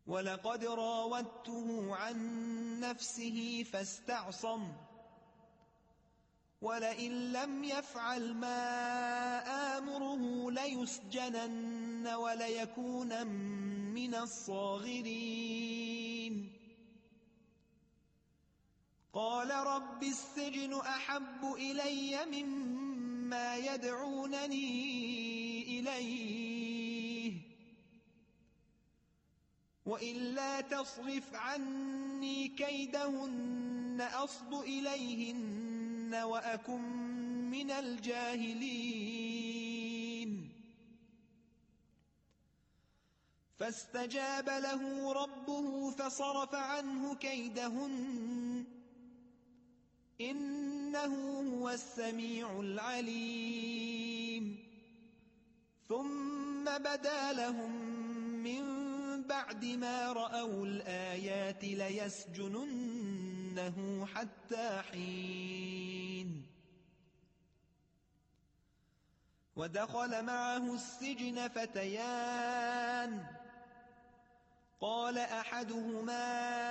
ولقد راودته عن نفسه فاستعصم ولئن لم يفعل ما آمره ليسجنن وليكونن من الصاغرين قال رب السجن أحب إلي مما يدعونني إليه وإلا تصرف عني كيدهن أصب إليهن وأكن من الجاهلين فاستجاب له ربه فصرف عنه كيدهن إنه هو السميع العليم ثم بدا لهم من بعد ما رأوا الآيات ليسجننه حتى حين ودخل معه السجن فتيان قال أحدهما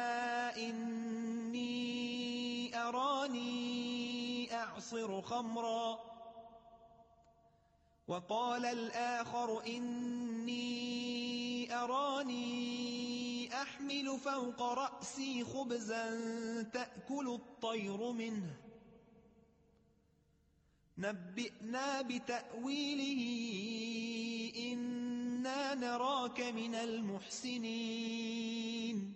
إني أراني أعصر خمرا وقال الآخر إني أراني أحمل فوق رأسي خبزا تأكل الطير منه نبئنا بتأويله إنا نراك من المحسنين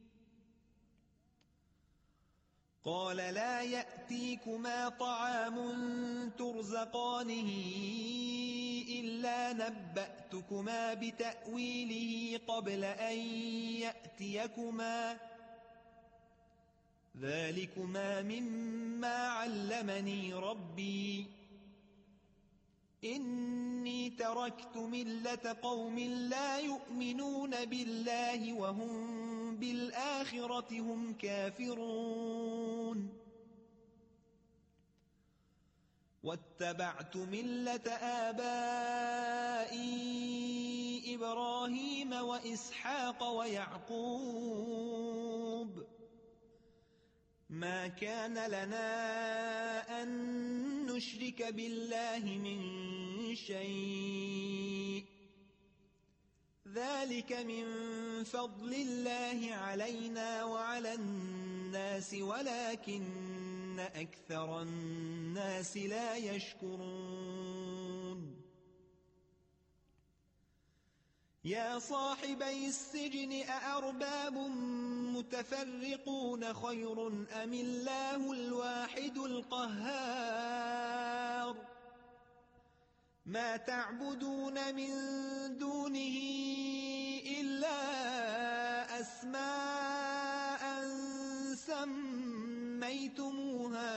قال لا يأتيكما طعام ترزقانه إلا نبأتكما بتأويله قبل أن يأتيكما ذلكما مما علمني ربي إني تركت ملة قوم لا يؤمنون بالله وهم بالآخرة هم كافرون واتبعت ملة آبائي إبراهيم وإسحاق ويعقوب ما كان لنا أن نشرك بالله من شيء ذلك من فضل الله علينا وعلى الناس ولكن أكثر الناس لا يشكرون يا صاحبي السجن أأرباب متفرقون خير أم الله الواحد القهار ما تعبدون من دونه إلا أسماء سميتموها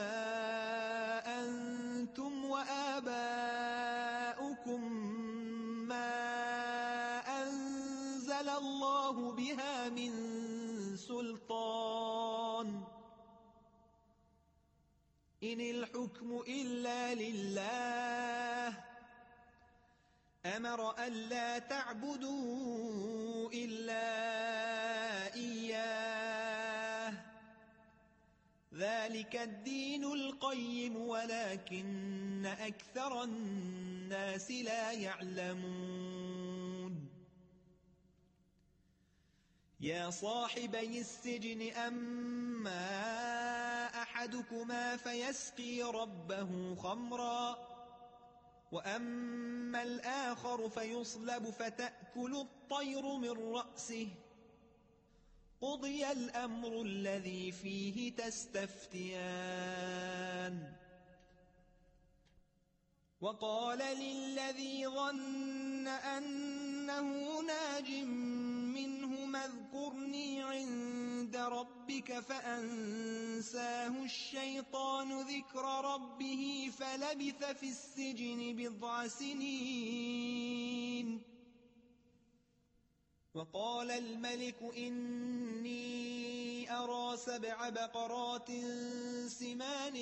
أنتم وآباؤكم ما أنزل الله بها من سلطان إن الحكم إلا لله أمر ألا تعبدوا إلا إياه ذلك الدين القيم ولكن أكثر الناس لا يعلمون يا صاحبي السجن أما أحدكما فيسقي ربه خمرا وأما الآخر فيصلب فتأكل الطير من رأسه قضي الأمر الذي فيه تستفتيان وقال للذي ظن أنه ناج منهما اذكرني عند ربك فأنساه الشيطان ذكر ربه فلبث في السجن بضع سنين وقال الملك إني أرى 7 بقرات سمان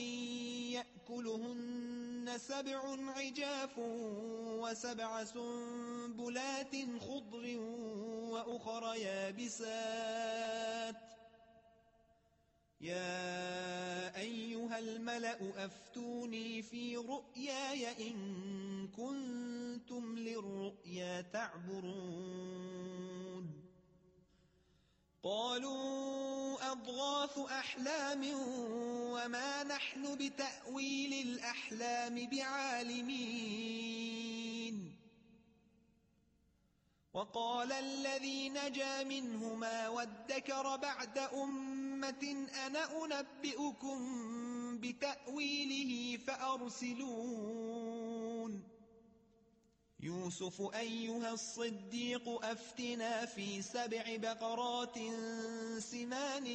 يأكلهن 7 عجاف و7 سنبلات خضر وأخر يابسات يا أيها الملأ أفتوني في رؤياي إن كنتم للرؤيا تعبرون قالوا أضغاث أحلام وما نحن بتأويل الأحلام بعالمين وقال الذي نجا منهما وادكر بعد أمة أنا أنبئكم بتأويله فأرسلون يوسف أيها الصديق أفتنا في 7 بقرات سمان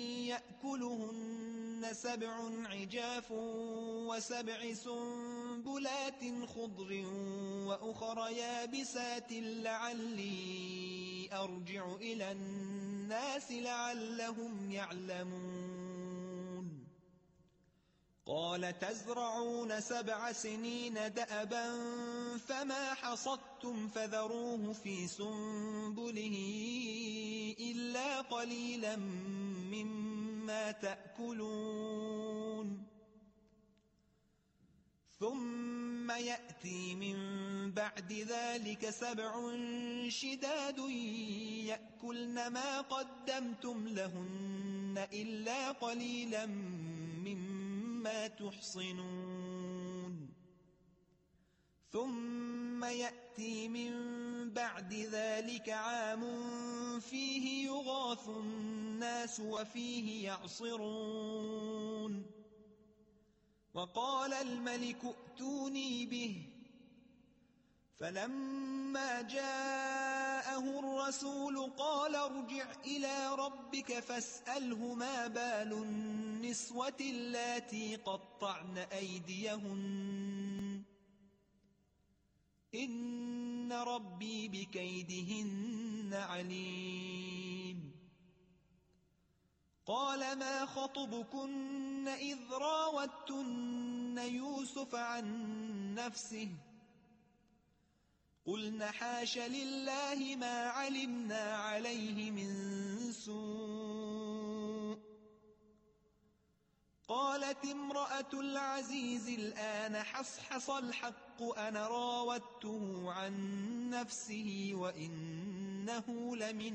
يأكلهن 7 عجاف و7 سنبلات خضر وأخر يابسات لعلي أرجع إلى الناس لعلهم يعلمون قال تزرعون 7 سنين دأبا فما حصدتم فذروه في سنبله إلا قليلا مما تأكلون ثم يأتي من بعد ذلك 7 شداد يأكلن ما قدمتم لهن إلا قليلا مما تحصنون ثم يأتي من بعد ذلك عام فيه يغاث الناس وفيه يعصرون وقال الملك ائتوني به فلما جاءه الرسول قال ارجع إلى ربك فاسأله ما بال النسوة اللاتي قطعن أيديهن إن ربي بكيدهن عليم قال ما خطبكن إذ راوتن يوسف عن نفسه قلن حاش لله ما علمنا عليه من سوء قالت امرأة العزيز الآن حصحص الحق أنا راودته عن نفسه وإنه لمن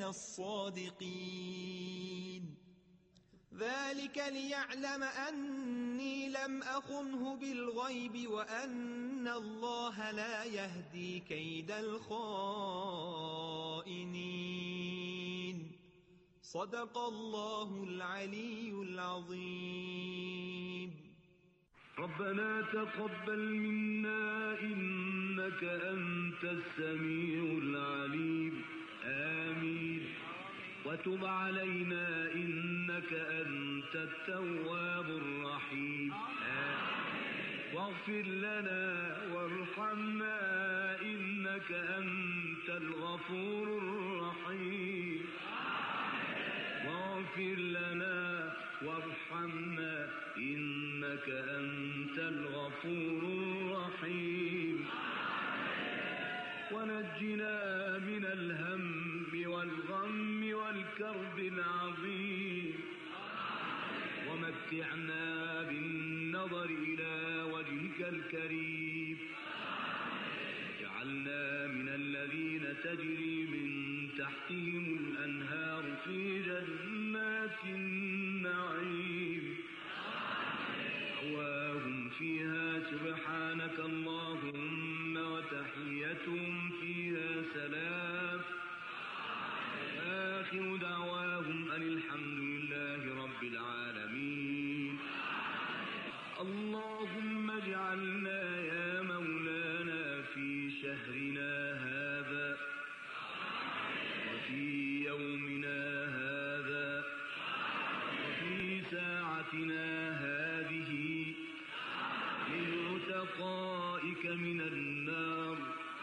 الصادقين ذلك ليعلم أني لم أخنه بالغيب وأن الله لا يهدي كيد الخائنين صدق الله العلي العظيم ربنا تقبل منا إنك أنت السميع العليم آمين وتب علينا إنك أنت التواب الرحيم واغفر لنا وارحمنا إنك أنت الغفور الرحيم واغفر لنا وارحمنا إنك أنت الغفور الرحيم ونجنا من الهم والغم والكرب العظيم ومتعنا بالنظر إلى وجهك الكريم واجعلنا من الذين تجري من تحتهم الأنهار في جنات النعيم دعواهم فيها سبحانك اللهم وتحيتهم فيها سلام آخر دعواهم أن الحمد لله رب العالمين اللهم اجعلنا يا مولانا في شهرنا هذا وفي يومنا هذا وفي ساعتنا هذه من عتقائك من النار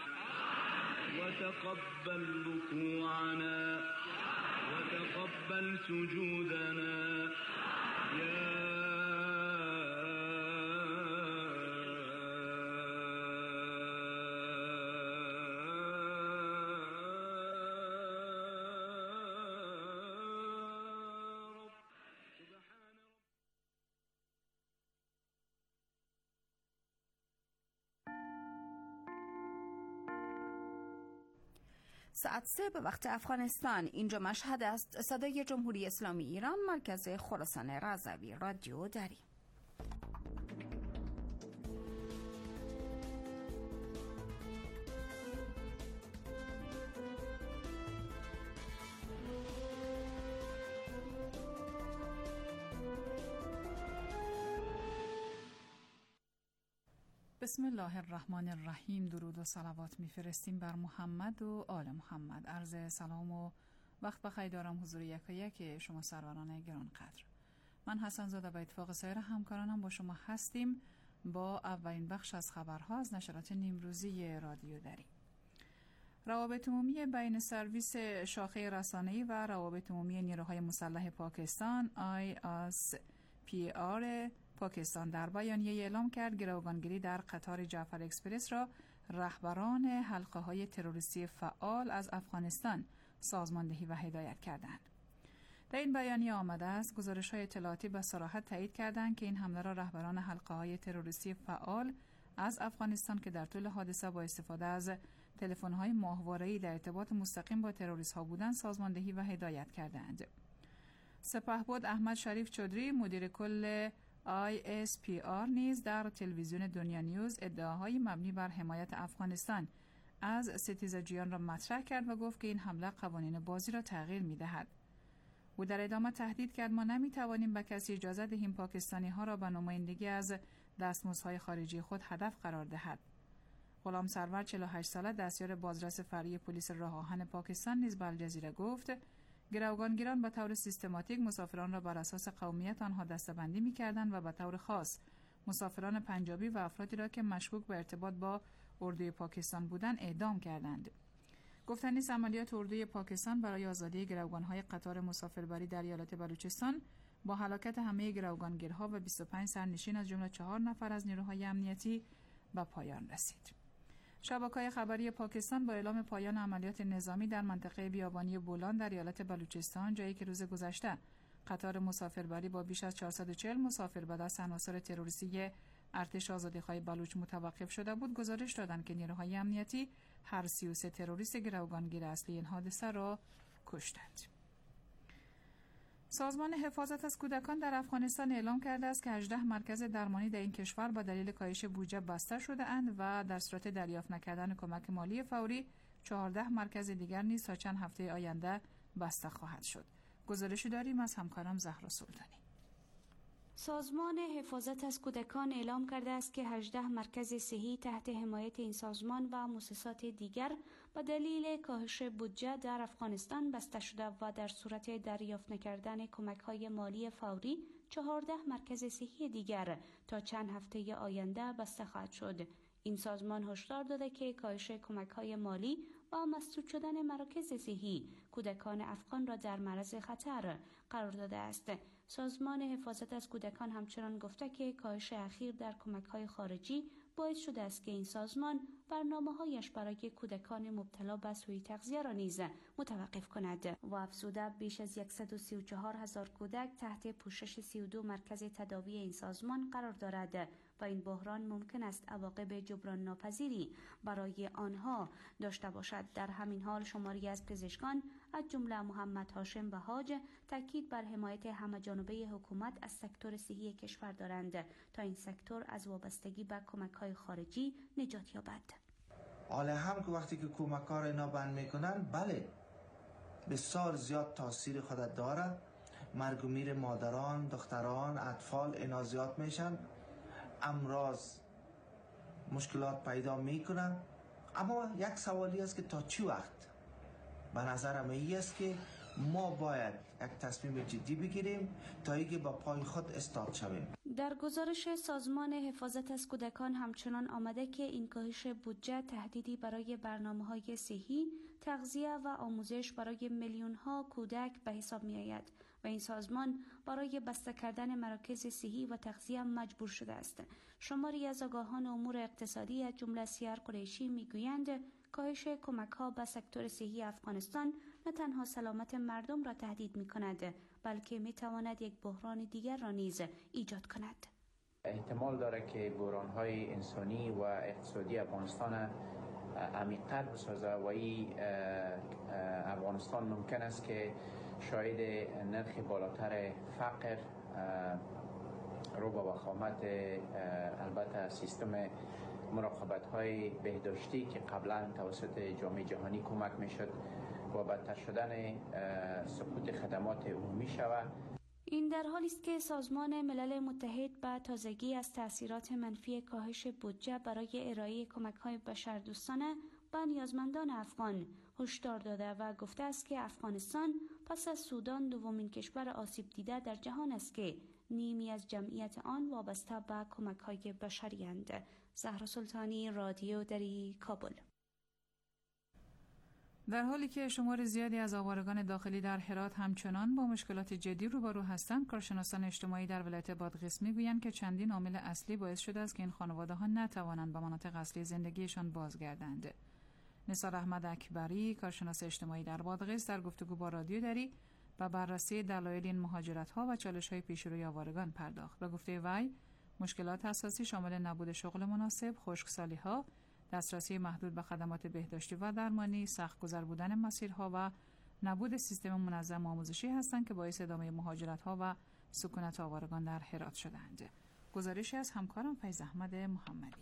وتقبل ركوعنا وتقبل سجودنا يا ساعت 3 به وقت افغانستان. اینجا مشهد است. صدای جمهوری اسلامی ایران، مرکز خراسان رضوی، رادیو دری. بسم الله الرحمن الرحیم. درود و صلوات میفرستیم بر محمد و آل محمد. عرض سلام و وقت بخیر دارم حضور یکایک شما سروران گرانقدر. من حسن زاده به اتفاق سایر همکارانم با شما هستیم با اولین بخش از خبرها از نشرات نیمروزی رادیو دری. روابط عمومی بین سرویس شاخه رسانه‌ای و روابط عمومی نیروهای مسلح پاکستان ISPR پاکستان در بیانیه اعلام کرد گروگانگیری در قطار جعفر اکسپرس را رهبران حلقه‌های تروریستی فعال از افغانستان سازماندهی و هدایت کردند. در این بیانیه آمده است گزارش‌های اطلاعاتی به صراحت تایید کردند که این حمله را رهبران حلقه‌های تروریستی فعال از افغانستان که در طول حادثه با استفاده از تلفن‌های ماهواره‌ای در ارتباط مستقیم با تروریست‌ها بودند سازماندهی و هدایت کردند. سپهبد احمد شریف چودری مدیر کل ISPR نیز در تلویزیون دنیا نیوز ادعاهای مبنی بر حمایت افغانستان از ستیزجویان را مطرح کرد و گفت که این حمله قوانین بازی را تغییر می‌دهد. او در ادامه تهدید کرد ما نمی‌توانیم به کسی اجازه دهیم پاکستانی‌ها را به نمایندگی از دستمزدهای خارجی خود هدف قرار دهد. غلام سرور 48 ساله دستیار بازرس فرعی پلیس راه آهن پاکستان نیز به الجزیره گفت گروگانگیران به طور سیستماتیک مسافران را بر اساس قومیت آنها دسته‌بندی می‌کردند و به طور خاص مسافران پنجابی و افرادی را که مشکوک به ارتباط با اردوی پاکستان بودند اعدام کردند. گفتند نیز عملیات اردوی پاکستان برای آزادی گروگان‌های قطار مسافربری در ایالت بلوچستان با هلاکت همه گروگانگیرها و 25 سرنشین از جمله 4 نفر از نیروهای امنیتی به پایان رسید. شبکه‌های خبری پاکستان با اعلام پایان عملیات نظامی در منطقه بیابانی بولان در ایالت بلوچستان، جایی که روز گذشته قطار مسافربری با بیش از 440 مسافر به دست عناصر تروریستی ارتش آزادیخواه بلوچ متوقف شده بود، گزارش دادند که نیروهای امنیتی هر 33 تروریست گروگانگیر اصلی این حادثه را کشتند. سازمان حفاظت از کودکان در افغانستان اعلام کرده است که 18 مرکز درمانی در این کشور با دلیل کاهش بودجه بسته شده اند و در صورت دریافت نکردن کمک مالی فوری 14 مرکز دیگر نیز تا چند هفته آینده بسته خواهد شد. گزارشی داریم از همکارم زهرا سلطانی. سازمان حفاظت از کودکان اعلام کرده است که 18 مرکز صحی تحت حمایت این سازمان و مؤسسات دیگر به دلیل کاهش بودجه در افغانستان بسته شده و در صورت دریافت نکردن کمک‌های مالی فوری 14 مرکز صحی دیگر تا چند هفته آینده بسته خواهد شد. این سازمان هشدار داده که کاهش کمک‌های مالی و مسدود شدن مراکز صحی کودکان افغان را در معرض خطر قرار داده است. سازمان حفاظت از کودکان همچنان گفته که کاهش اخیر در کمک‌های خارجی باعث شده است که این سازمان برنامه‌هایش برای کودکان مبتلا به سوء تغذیه را نیز متوقف کند و افزوده بیش از 134,000 کودک تحت پوشش 32 مرکز تداوی این سازمان قرار دارد و این بحران ممکن است عواقب جبران ناپذیری برای آنها داشته باشد. در همین حال شماری از پزشکان از جمله محمد هاشم بهاج تاکید بر حمایت همه‌جانبه حکومت از سکتور صحی کشور دارند تا این سکتور از وابستگی به کمک‌های خارجی نجات یابد. حالا هم که وقتی که کمک‌ها را اینا بند میکنن، بله بسیار زیاد تاثیر خود داره. مرگ و میر مادران، دختران، اطفال اینا زیاد میشن، امراض مشکلات پیدا میکنن. اما یک سوالی است که تا چی وقت؟ به نظرم این است که ما باید یک تصمیم جدی بگیریم تا اینکه با پای خود استاد شویم. در گزارش سازمان حفاظت از کودکان همچنان آمده که این کاهش بودجه تهدیدی برای برنامه‌های صحی، تغذیه و آموزش برای میلیون‌ها کودک به حساب می‌آید و این سازمان برای بسته کردن مراکز صحی و تغذیه مجبور شده است. شماری از آگاهان امور اقتصادی از جمله سیار قریشی می‌گویند کاهش کمک‌ها به سکتور صحی افغانستان نه تنها سلامت مردم را تهدید می‌کند بلکه می‌تواند یک بحران دیگر را نیز ایجاد کند. احتمال داره که بحران‌های انسانی و اقتصادی افغانستان عمیق‌تر بسازه و این افغانستان ممکن است که شاید نرخ بالاتر فقر رو با وخامت البته سیستم مراقبت‌های بهداشتی که قبلا توسط جامعه جهانی کمک می‌شد و بدتر شدن سقوط خدمات عمومی شود. این در حالی است که سازمان ملل متحد به تازگی از تأثیرات منفی کاهش بودجه برای ارائه کمک‌های بشردوستانه به نیازمندان افغان هشدار داده و گفته است که افغانستان پس از سودان دومین کشور آسیب دیده در جهان است که نیمی از جمعیت آن وابسته به کمک‌های بشری اند. زهرا سلطانی، رادیو دری، کابل. در حالی که شمار زیادی از آوارگان داخلی در هرات همچنان با مشکلات جدی روبرو هستند، کارشناسان اجتماعی در ولایت بادغیس میگویند که چندین عامل اصلی باعث شده است که این خانواده‌ها نتوانند به مناطق اصلی زندگیشان بازگردند. نثار احمد اکبری، کارشناس اجتماعی در بادغیس، در گفتگو با رادیو دری به بررسی دلایل این مهاجرت‌ها و چالش‌های پیشروی آوارگان پرداخت. به گفته وی، مشکلات اساسی شامل نبود شغل مناسب، خشکسالی‌ها، دسترسی محدود به خدمات بهداشتی و درمانی، سخت‌گذر بودن مسیرها و نبود سیستم منظم آموزشی هستند که باعث ادامه مهاجرت‌ها و سکونت آوارگان در هرات شدند. گزارشی از همکارم فیض احمد محمدی.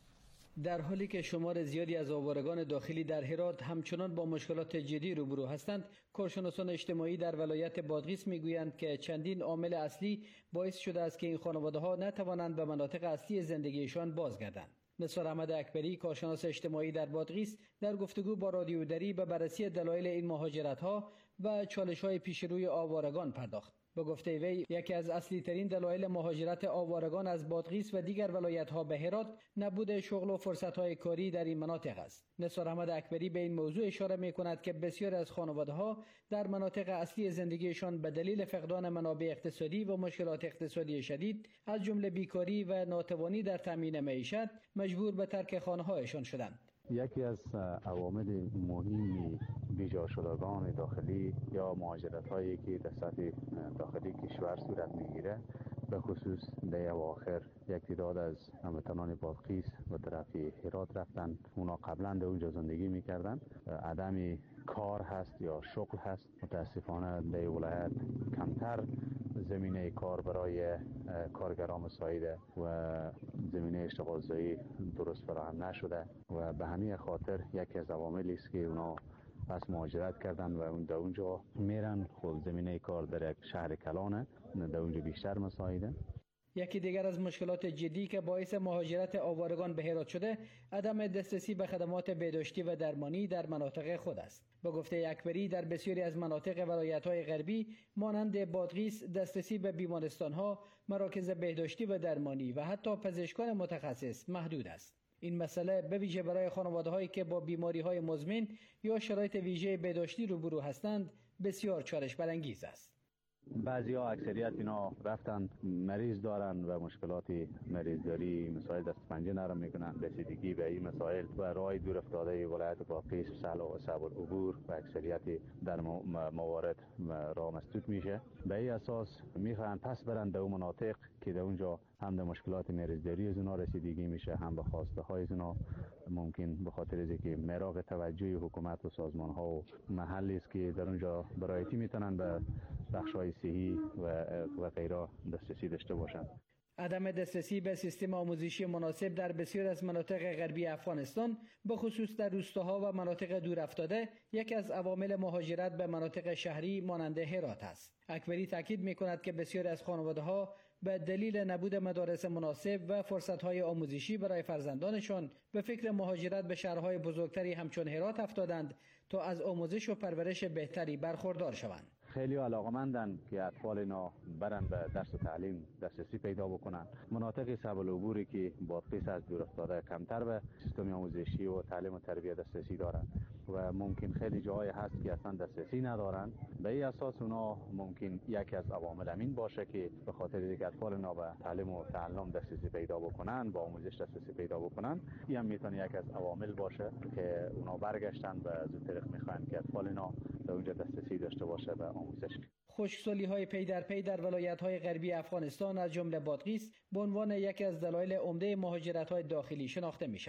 در حالی که شمار زیادی از آوارگان داخلی در هرات همچنان با مشکلات جدی روبرو هستند، کارشناسان اجتماعی در ولایت بادغیس میگویند که چندین عامل اصلی باعث شده است که این خانواده‌ها نتوانند به مناطق اصلی زندگیشان بازگردند. نثار احمد اکبری، کارشناس اجتماعی در بادغیس، در گفتگو با رادیو دری به بررسی دلایل این مهاجرت‌ها و چالش‌های پیش روی آوارگان پرداخت. به گفته وی، یکی از اصلی ترین دلایل مهاجرت آوارگان از بادغیس و دیگر ولایت‌ها به هرات نبود شغل و فرصت‌های کاری در این مناطق است. نثار احمد اکبری به این موضوع اشاره می‌کند که بسیاری از خانواده‌ها در مناطق اصلی زندگیشان به دلیل فقدان منابع اقتصادی و مشکلات اقتصادی شدید از جمله بیکاری و ناتوانی در تامین معیشت مجبور به ترک خانه‌هایشان شدند. یکی از عوامل مهم بیجا شدگان داخلی یا مهاجرت هایی که در سطح داخلی کشور صورت میگیره، به خصوص در اواخر یک تعداد از هموطنان بادغیس و طرف هرات رفتن. اونا قبلا در اونجا زندگی میکردن. عدم کار هست یا شغل هست. متاسفانه در ولایت کمتر زمینه کار برای کارگران مساعده و زمینه اشتغالزایی درست فراهم نشده و به همین خاطر یکی از عواملی است که اونا پس مهاجرت کردن و اون در اونجا میرن. خب زمینه کار در یک شهر کلانه، در اونجا بیشتر مساعده. یکی دیگر از مشکلات جدی که باعث مهاجرت آوارگان به هرات شده، عدم دسترسی به خدمات بهداشتی و درمانی در مناطق خود است. به گفته اکبری، در بسیاری از مناطق ولایت‌های غربی مانند بادغیس دسترسی به بیمارستان‌ها، مراکز بهداشتی و درمانی و حتی پزشکان متخصص محدود است. این مسئله به ویژه برای خانواده‌هایی که با بیماری‌های مزمن یا شرایط ویژه بهداشتی روبرو هستند بسیار چالش برانگیز است. بعضیا اکثریت اینا رفتن مریض دارن و مشکلات مریضداری مسائل دست پنجه نرم میکنن. رسیدگی به این مسائل و راه دور افتاده ولایت بادغیس سهل و صعب العبور و اکثریت در موارد راه مسدود میشه. به این اساس میخوان پس برن در اون مناطق که در اونجا هم در مشکلات مریضداری از اونا رسیدگی میشه، هم به خواسته های از اونا ممکن به خاطر از اینکه مراغ توجه حکومت و سازمان ها و محلی است که در اونجا برایتی میتونن به بخش‌های صحی و غیره دسترسی داشته باشند. عدم دسترسی به سیستم آموزشی مناسب در بسیار از مناطق غربی افغانستان، به خصوص در روستاها و مناطق دورافتاده، یکی از عوامل مهاجرت به مناطق شهری مانند هرات است. اکبری تاکید می‌کند که بسیاری از خانواده‌ها به دلیل نبود مدارس مناسب و فرصت‌های آموزشی برای فرزندانشان به فکر مهاجرت به شهرهای بزرگتری همچون هرات افتادند تا از آموزش و پرورش بهتری برخوردار شوند. خیلی علاقمندن که اطفال اینا برن به درس و تعلیم دسترسی پیدا بکنن. مناطق صعب العبوری که بادغیس از دور افتاده کمتر به سیستم آموزشی و تعلیم و تربیت دسترسی دارن و ممکن خیلی جاهای هست که اصلا دسترسی ندارن. به این اساس اونا ممکن یکی از عوامل همین باشه که به خاطر اینکه اطفال اینا به تعلیم و تعلم دسترسی پیدا بکنن، با آموزش دسترسی پیدا بکنن، این هم میتونه یکی از عوامل باشه که اونا برگشتن و از اون طریق میخوان که اطفال اینا در اونجا دسترسی داشته باشه به آموزش. خشکسالی‌های پی در پی در ولایت‌های غربی افغانستان از جمله بادغیس به عنوان یکی از دلایل عمده مهاجرت‌های داخلی شناخته می‌شود.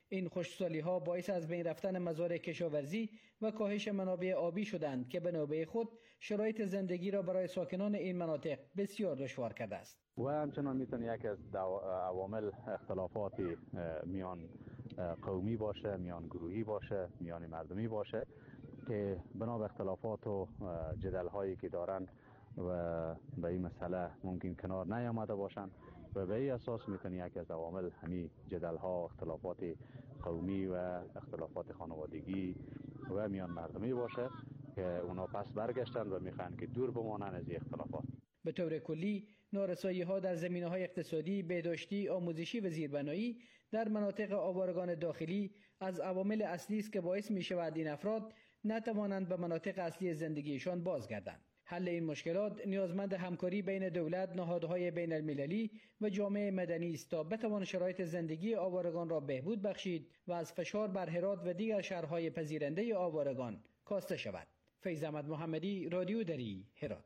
این خشکسالی‌ها باعث از بین رفتن مزارع کشاورزی و کاهش منابع آبی شدند که به نوبه خود شرایط زندگی را برای ساکنان این مناطق بسیار دشوار کرده است. و همچنان میتونه یک از عوامل اختلافات میان قومی باشه، میان گروهی باشه، میان مردمی باشه که بنا به اختلافات و جدل هایی که دارن و به این مسئله ممکن کنار نیامده باشن و به این اساس میتونه یک از عوامل همین جدل ها، اختلافات قومی و اختلافات خانوادگی و میان مردمی باشه که اونا پس برگشتن و میخوان که دور بمانن از این اختلافات. به طور کلی نارسایی ها در زمینه‌های اقتصادی، بهداشتی، آموزشی و زیربنایی در مناطق آوارگان داخلی از عوامل اصلی است که باعث می شود این افراد نتوانند به مناطق اصلی زندگیشان بازگردند. حل این مشکلات نیازمند همکاری بین دولت، نهادهای بین المللی و جامعه مدنی است تا بتوان شرایط زندگی آوارگان را بهبود بخشید و از فشار بر هرات و دیگر شهرهای پذیرنده آوارگان کاسته شود. فیض احمد محمدی، رادیو دری، هرات.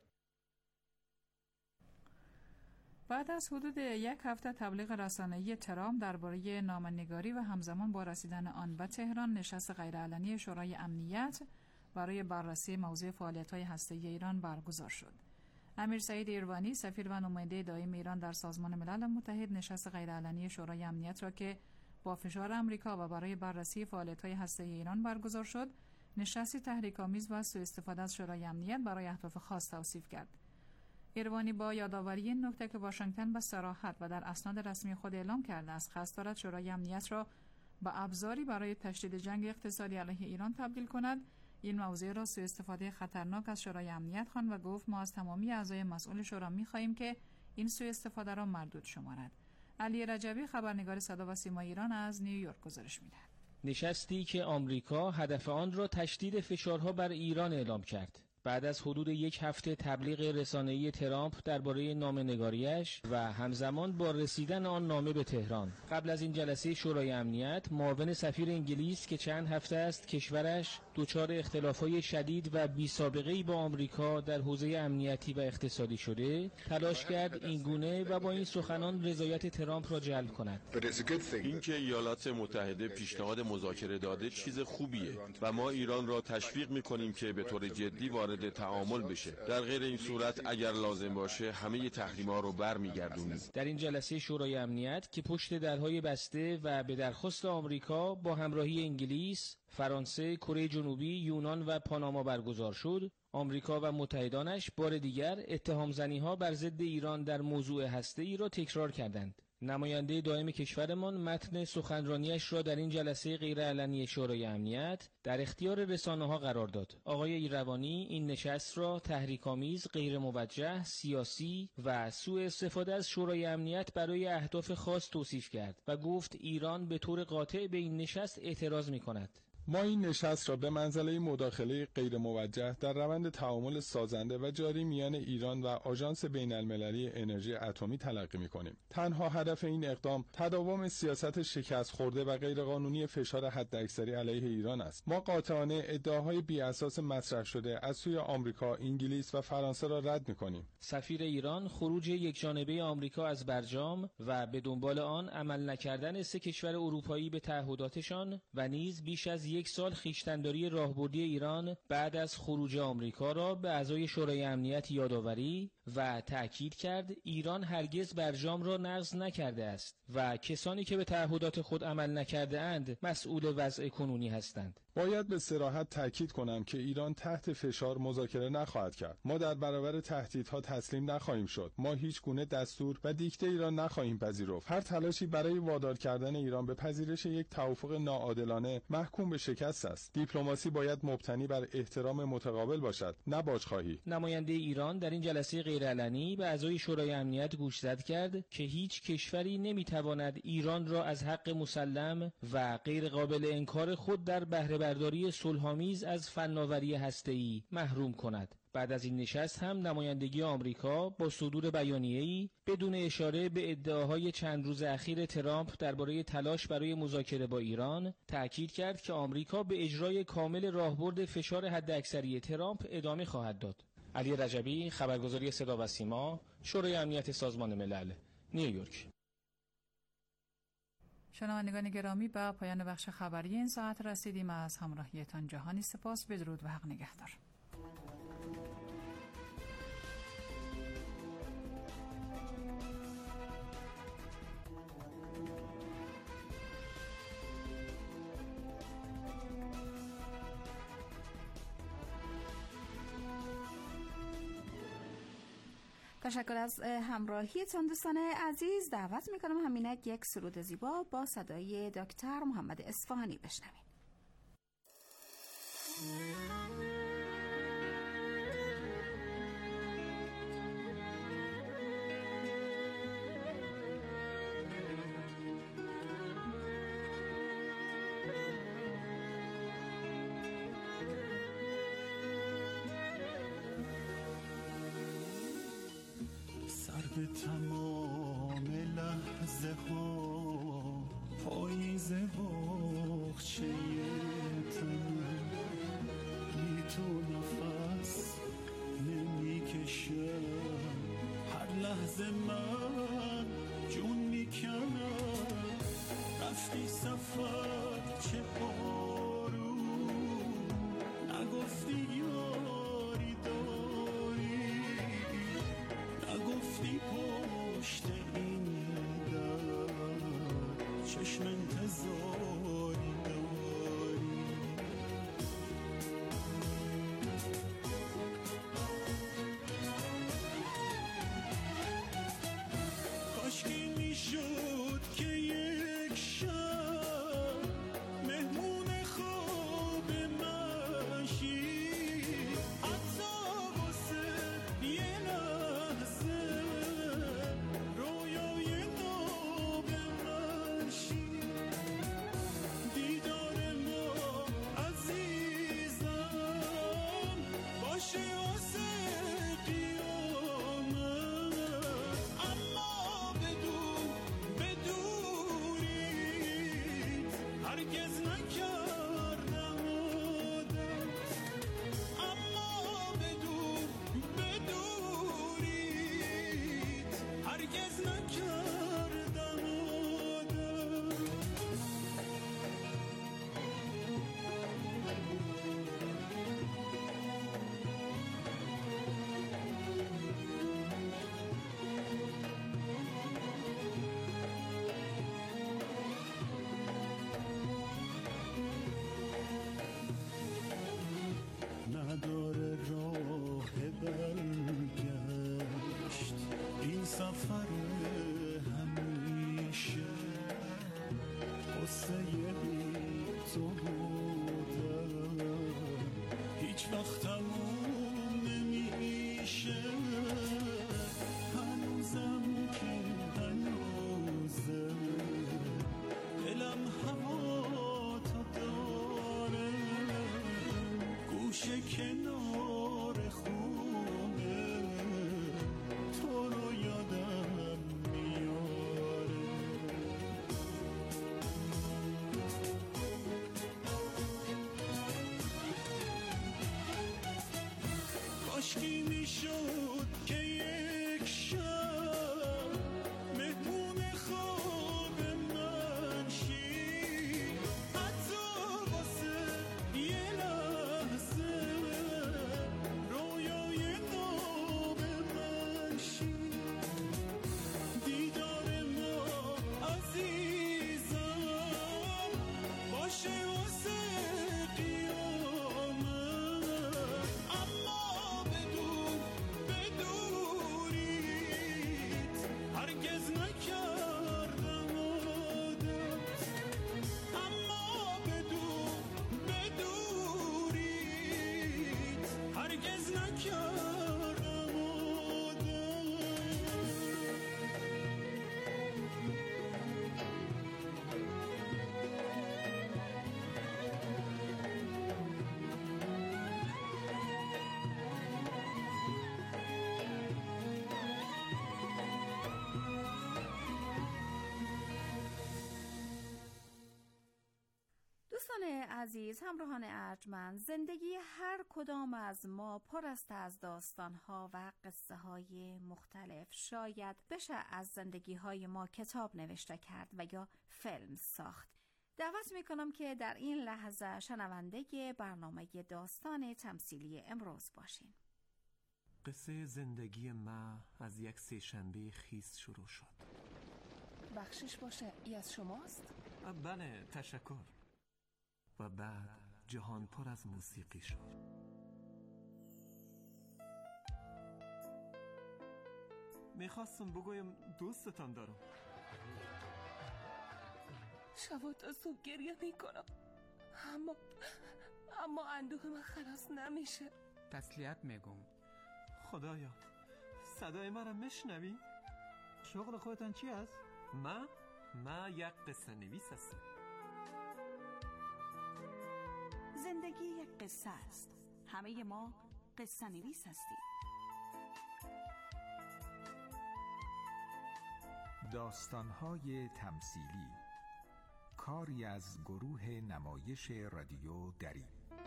بعد از حدود یک هفته تبلیغ رسانه‌ای ترامپ درباره نامه‌نگاری و همزمان با رسیدن آن به تهران، نشست غیرعلنی شورای امنیت برای بررسی موضوع فعالیت‌های هسته‌ای ایران برگزار شد. امیر سعید ایروانی، سفیر و نماینده دائم ایران در سازمان ملل متحد، نشست غیرعلنی شورای امنیت را که با فشار آمریکا و برای بررسی فعالیت‌های هسته‌ای ایران برگزار شد، نشستی تحریک‌آمیز و سوء استفاده از شورای امنیت برای اهداف خاص توصیف کرد. ایروانی با یادآوری این نکته که واشنگتن به صراحت و در اسناد رسمی خود اعلام کرده است قصد دارد شورای امنیت را به ابزاری برای تشدید جنگ اقتصادی علیه ایران تبدیل کند، این موضوع را سوء استفاده خطرناک از شورای امنیت خواند و گفت ما از تمامی اعضای مسئول شورا می‌خواهیم که این سوء استفاده را مردود شمارد. علی رجبی، خبرنگار صدا و سیما ایران، از نیویورک گزارش می‌دهد. نشستی که آمریکا هدف آن را تشدید فشارها بر ایران اعلام کرد. بعد از حدود یک هفته تبلیغ رسانه‌ای ترامپ درباره نامه‌نگاری‌اش و همزمان با رسیدن آن نامه به تهران، قبل از این جلسه شورای امنیت، معاون سفیر انگلیس که چند هفته است کشورش دچار اختلافات شدید و بی‌سابقه‌ای با آمریکا در حوزه امنیتی و اقتصادی شده، تلاش کرد این گونه و با این سخنان رضایت ترامپ را جلب کند. اینکه ایالات متحده پیشنهاد مذاکره داده چیز خوبیه و ما ایران را تشویق می‌کنیم که به طور جدی وارد تعامل بشه. در غیر این صورت اگر لازم باشه همه تحریم‌ها رو برمیگردونیم. در این جلسه شورای امنیت که پشت درهای بسته و به درخواست آمریکا با همراهی انگلیس، فرانسه، کره جنوبی، یونان و پاناما برگزار شد، آمریکا و متحدانش بار دیگر اتهام زنی‌ها بر ضد ایران در موضوع هسته‌ای را تکرار کردند. نماینده دائم کشورمان متن سخنرانیش را در این جلسه غیرعلنی شورای امنیت در اختیار رسانه‌ها قرار داد. آقای ایروانی این نشست را تحریک‌آمیز، غیرموجه، سیاسی و سوء استفاده از شورای امنیت برای اهداف خاص توصیف کرد و گفت ایران به طور قاطع به این نشست اعتراض می‌کند. ما این نشست را به منزله مداخله غیر موجه در روند تعامل سازنده و جاری میان ایران و آژانس بین المللی انرژی اتمی تلقی می‌کنیم. تنها هدف این اقدام تداوم سیاست شکست خورده و غیرقانونی فشار حداکثری علیه ایران است. ما قاطعانه ادعاهای بی اساس مطرح شده از سوی آمریکا، انگلیس و فرانسه را رد می‌کنیم. سفیر ایران خروج یکجانبه آمریکا از برجام و به دنبال آن عمل نکردن 3 کشور اروپایی به تعهداتشان و نیز بیش از یک سال خویشتن‌داری راهبردی ایران بعد از خروج آمریکا را به اعضای شورای امنیت یادآوری و تأکید کرد ایران هرگز برجام را نقض نکرده است و کسانی که به تعهدات خود عمل نکرده اند مسئول وضع کنونی هستند. باید به صراحت تأکید کنم که ایران تحت فشار مذاکره نخواهد کرد. ما در برابر تهدیدها تسلیم نخواهیم شد. ما هیچ گونه دستور و دیکته ایران نخواهیم پذیرفت. هر تلاشی برای وادار کردن ایران به پذیرش یک توافق ناعادلانه محکوم به شکست است. دیپلماسی باید مبتنی بر احترام متقابل باشد، نه باجخواهی. نماینده ایران در این جلسه غیرعلنی به اعضای شورای امنیت گوشزد کرد که هیچ کشوری نمیتواند ایران را از حق مسلم و غیر قابل انکار خود در بهره برداری صلح‌آمیز از فناوری هسته‌ای محروم کند. بعد از این نشست هم نمایندگی آمریکا با صدور بیانیه‌ای بدون اشاره به ادعاهای چند روز اخیر ترامپ درباره تلاش برای مذاکره با ایران تأکید کرد که آمریکا به اجرای کامل راهبرد فشار حداکثری ترامپ ادامه خواهد داد. علی رجبی، خبرگزاری صدا و سیما، شورای امنیت سازمان ملل، نیویورک. شنوندگان گرامی، به پایان بخش خبری این ساعت رسیدیم. از همراهیتان جهانی سپاس. بدرود و حق نگهدار. تشکر از همراهیتان دوستان عزیز. دعوت میکنم همینک یک سرود زیبا با صدای دکتر محمد اصفهانی بشنویم. به تمام لحظه ها پاییز باغچه تنم بی تو نفس نمیکشم، هر لحظه من جون میکنم. رفتی سفر چه آروم، نگفتی یاری داری، نگفتی پشت این در چشم انتظاری داری. کاشکی میشد که یک شب مهمون خواب من شی، حتی واسه یه لحظه رویای نو به من شی. دیدار ما عزیزم باشه واسه قیامت، اما بدونید هرگز نکردم عادت، اما بدونید هرگز نکردم عادت. نداره راه برگشت این سفر همیشه، قصه بی تو بودم هیچ وقت تموم نمیشه. هنوزم که هنوزه دلم هوا تا داره، گوشه کنار خونه تو رو یادم میاره. کاشکی میشد که یک شب مهمون خواب من شی، حتی واسه یه لحظه عزیز همراهان ارجمند، زندگی هر کدام از ما پر است از داستان‌ها و قصه‌های مختلف. شاید بشه از زندگی‌های ما کتاب نوشته کرد و یا فیلم ساخت. دعوت میکنم که در این لحظه شنونده برنامه داستان تمثیلی امروز باشین. قصه زندگی ما از یک سه‌شنبه خیس شروع شد. بخشش باشه، ای از شماست؟ بله، تشکر. و بعد جهان پر از موسیقی شد. میخواستم بگویم دوستتان دارم. شب تا صبح گریه میکنم، اما اندوه من خلاص نمیشه. تسلیت میگم. خدایا، صدای مرا میشنوی؟ شغل خودتان چی است؟ ما یک قصه نویس هستم. زندگی یک قصه است. همه ما قصه نویس هستیم. داستان‌های تمثیلی، کاری از گروه نمایش رادیو دری.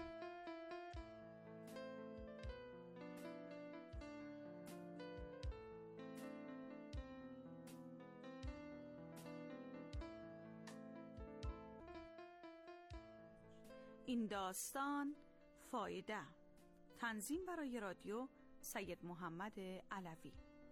این داستان فایده. تنظیم برای رادیو سید محمد علوی.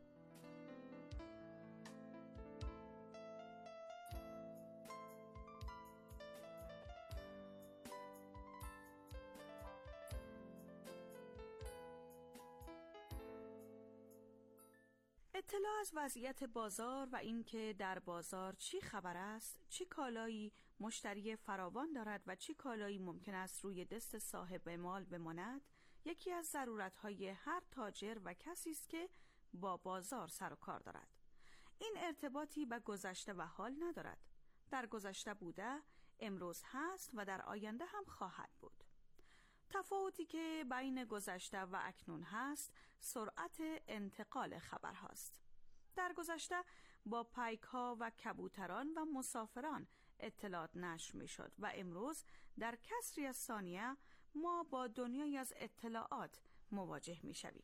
اطلاع از وضعیت بازار و اینکه در بازار چی خبر است، چه کالایی مشتری فراوان دارد و چه کالایی ممکن است روی دست صاحب مال بماند، یکی از ضرورت‌های هر تاجر و کسی است که با بازار سر و کار دارد. این ارتباطی به گذشته و حال ندارد. در گذشته بوده، امروز هست و در آینده هم خواهد بود. تفاوتی که بین گذشته و اکنون هست، سرعت انتقال خبر هاست. در گذشته با پیک ها و کبوتران و مسافران اطلاعات نشر می شد و امروز در کسری از ثانیه ما با دنیای از اطلاعات مواجه می شویم.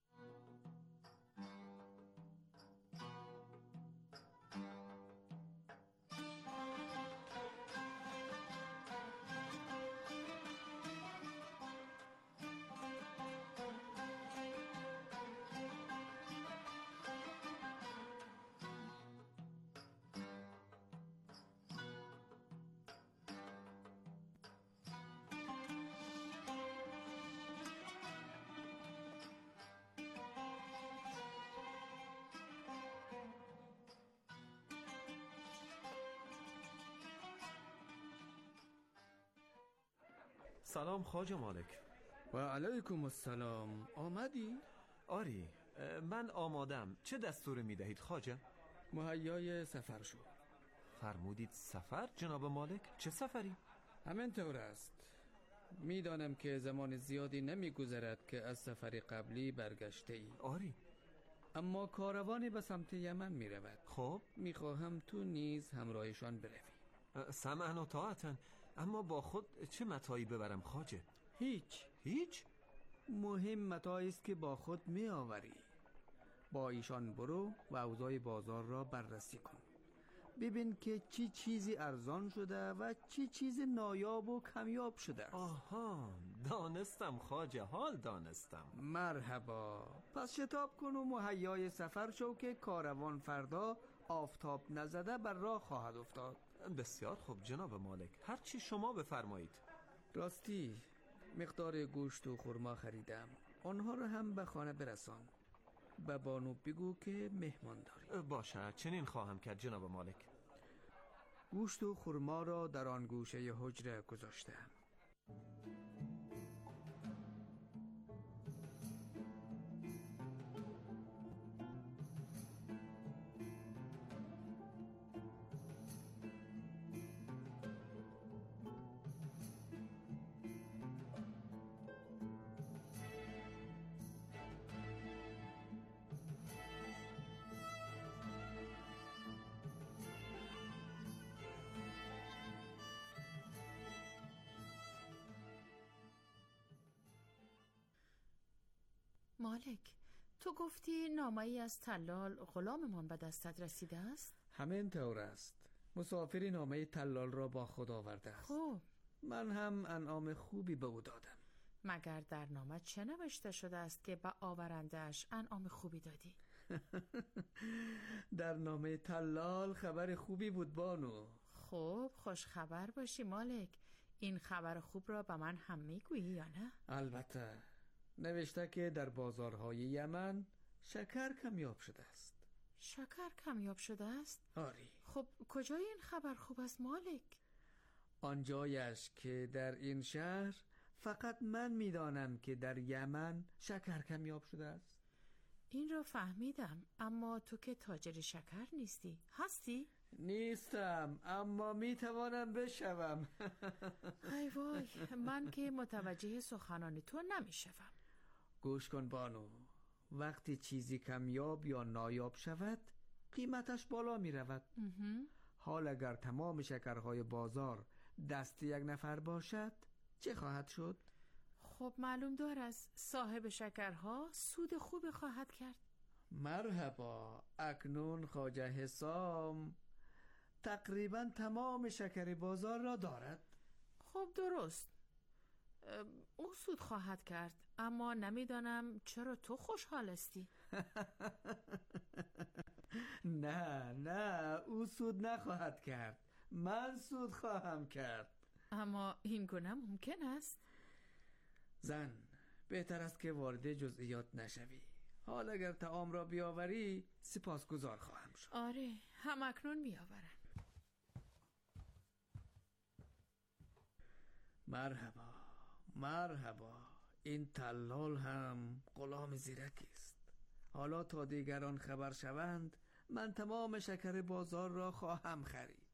سلام خواجه مالک. و علیکم السلام. آمدی؟ آری، من آمادم. چه دستور می دهید خواجه؟ مهیای سفر شو. فرمودید سفر جناب مالک؟ چه سفری؟ همین طور است. میدانم که زمان زیادی نمی گذرد که از سفر قبلی برگشته ای. آری. اما کاروانی به سمت یمن می رود. خب؟ می خواهم تو نیز همراهشان بروی. سمعا و طاعتا. اما با خود چه متاعی ببرم خواجه؟ هیچ؟ مهم متاعی است که با خود می آوری. با ایشان برو و اوضاع بازار را بررسی کن. ببین که چی چیزی ارزان شده و چی چیز نایاب و کمیاب شده است. آها، دانستم خواجه، حال دانستم. مرحبا. پس شتاب کن و مهیای سفر شو که کاروان فردا آفتاب نزده بر راه خواهد افتاد. بسیار خوب جناب مالک، هر چی شما بفرمایید. راستی مقدار گوشت و خرما خریدم، آنها رو هم به خانه برسان. به بانو بگو که مهمان داری. باشه، چنین خواهم کرد جناب مالک. گوشت و خرما را در آن گوشه حجره گذاشتم. مالک، تو گفتی نامه‌ای از تلال غلاممان به دستت رسیده است؟ همین طور است. مسافری نامه تلال را با خود آورده است. خب من هم انعام خوبی به او دادم. مگر در نامه چه نوشته شده است که به آورنده‌اش انعام خوبی دادی؟ در نامه تلال خبر خوبی بود بانو. خب خوش خبر باشی مالک. این خبر خوب را به من هم میگویی یا نه؟ البته. نوشته که در بازارهای یمن شکر کمیاب شده است. شکر کمیاب شده است؟ آری. خب کجای این خبر خوب است مالک؟ آنجایش که در این شهر فقط من میدانم که در یمن شکر کمیاب شده است. این را فهمیدم، اما تو که تاجر شکر نیستی. هستی؟ نیستم، اما میتوانم بشوم. ای وای، من که متوجه سخنان تو نمیشوم. گوش کن بانو، وقتی چیزی کمیاب یا نایاب شود قیمتش بالا می رود. حال اگر تمام شکرهای بازار دست یک نفر باشد چه خواهد شد؟ خب معلوم دار است صاحب شکرها سود خوب خواهد کرد. مرحبا، اکنون خواجه حسام تقریبا تمام شکر بازار را دارد. خب درست، او سود خواهد کرد، اما نمیدانم چرا تو خوشحال هستی. نه او سود نخواهد کرد، من سود خواهم کرد. اما این گونه ممکن است؟ زن، بهتر است که وارد جزئیات نشوی. حال اگر طعام را بیاوری سپاسگزار خواهم شد. آره، هم اکنون بیاورم. مرحبا. این تلال هم غلام زیرکی است. حالا تا دیگران خبر شوند من تمام شکر بازار را خواهم خرید.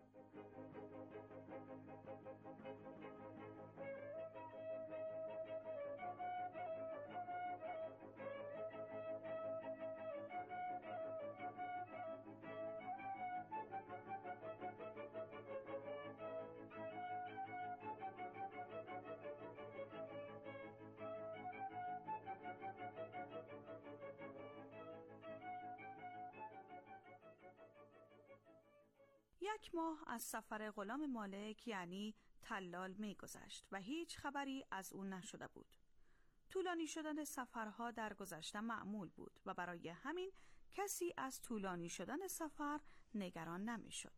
یک ماه از سفر غلام مالک یعنی تلال می گذشت و هیچ خبری از او نشده بود. طولانی شدن سفرها در گذشته معمول بود و برای همین کسی از طولانی شدن سفر نگران نمی شد.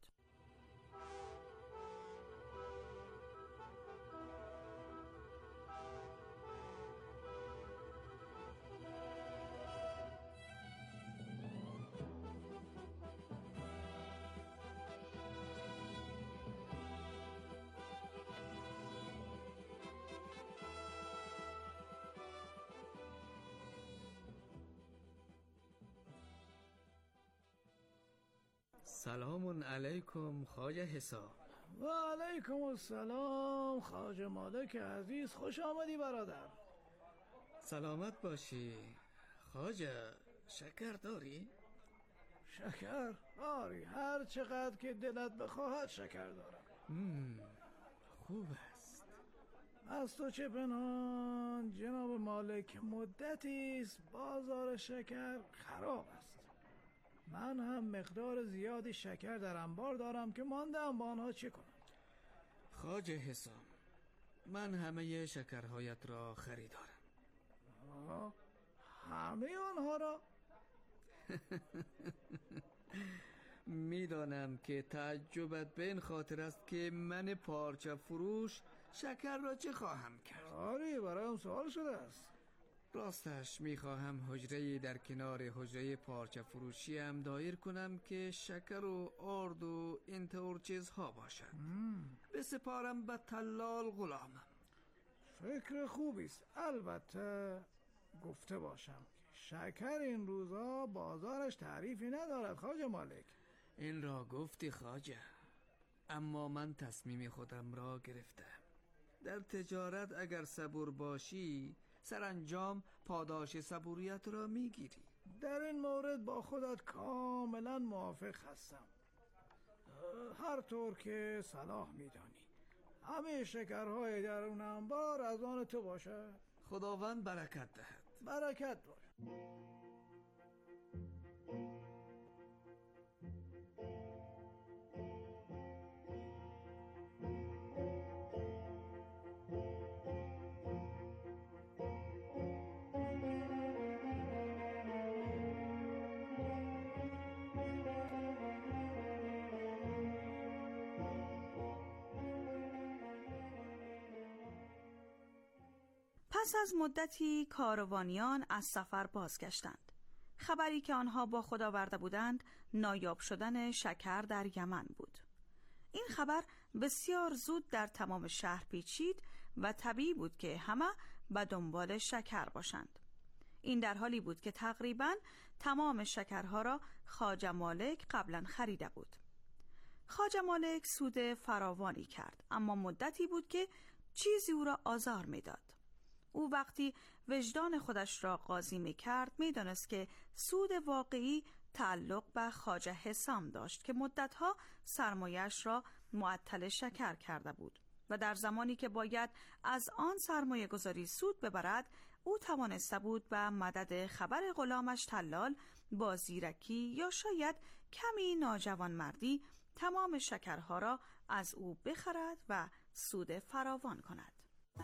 سلام علیکم خواجه حسام. و علیکم السلام خواجه مالک عزیز، خوش آمدی برادر. سلامت باشی. خواجه شکر داری؟ شکر؟ آری، هر چقدر که دلت بخواهد شکر دارم. خوب است. از تو چه پنهان جناب مالک، مدتی است بازار شکر خراب است. من هم مقدار زیادی شکر در انبار دارم که مانده ام با آنها چه کنم. خواجه حسام، من همه شکرهایت را خریدارم. همه آنها را؟ میدانم که تعجبت به این خاطر است که من پارچه فروش شکر را چه خواهم کرد. آری، برایم سوال شده است. راستش میخواهم حجره در کنار حجره پارچه فروشی هم دایر کنم که شکر و آرد و این طور چیزها باشد. بسپارم به تلال غلامم. فکر خوبی است. البته گفته باشم که شکر این روزا بازارش تعریفی ندارد خواجه مالک. این را گفتی خواجه، اما من تصمیم خودم را گرفتم. در تجارت اگر صبور باشی سرانجام پاداش صبوریت را میگیری. در این مورد با خودت کاملا موافق هستم. هر طور که صلاح میدانی. همه شکرهای درون انبار از آن تو باشد. خداوند برکت دهد. برکت باش. پس از مدتی کاروانیان از سفر بازگشتند. خبری که آنها با خود آورده بودند نایاب شدن شکر در یمن بود. این خبر بسیار زود در تمام شهر پیچید و طبیعی بود که همه به دنبال شکر باشند. این در حالی بود که تقریباً تمام شکرها را خواجه مالک قبلا خریده بود. خواجه مالک سود فراوانی کرد، اما مدتی بود که چیزی او را آزار می‌داد. او وقتی وجدان خودش را قاضی می کرد می دانست که سود واقعی تعلق به خواجه حسام داشت که مدتها سرمایش را معطل شکر کرده بود و در زمانی که باید از آن سرمایه گذاری سود ببرد او توانسته بود به مدد خبر غلامش تلال با زیرکی یا شاید کمی ناجوانمردی تمام شکرها را از او بخرد و سود فراوان کند.